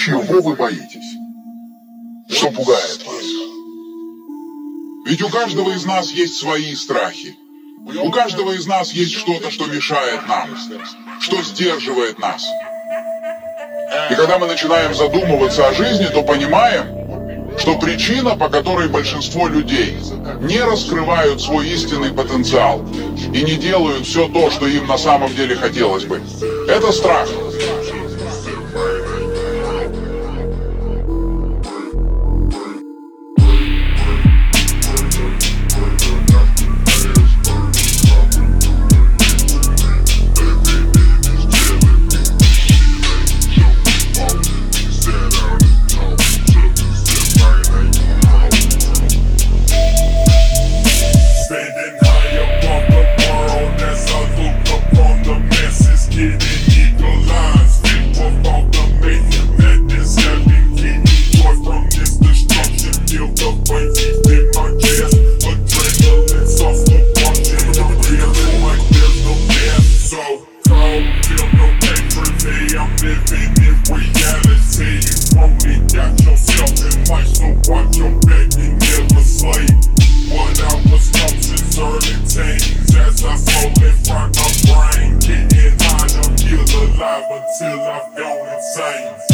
Чего вы боитесь? Что пугает вас? Ведь у каждого из нас есть свои страхи. У каждого из нас есть что-то, что мешает нам, что сдерживает нас. И когда мы начинаем задумываться о жизни, то понимаем, что причина, по которой большинство людей не раскрывают свой истинный потенциал и не делают все то, что им на самом деле хотелось бы, это страх. Until I've gone insane.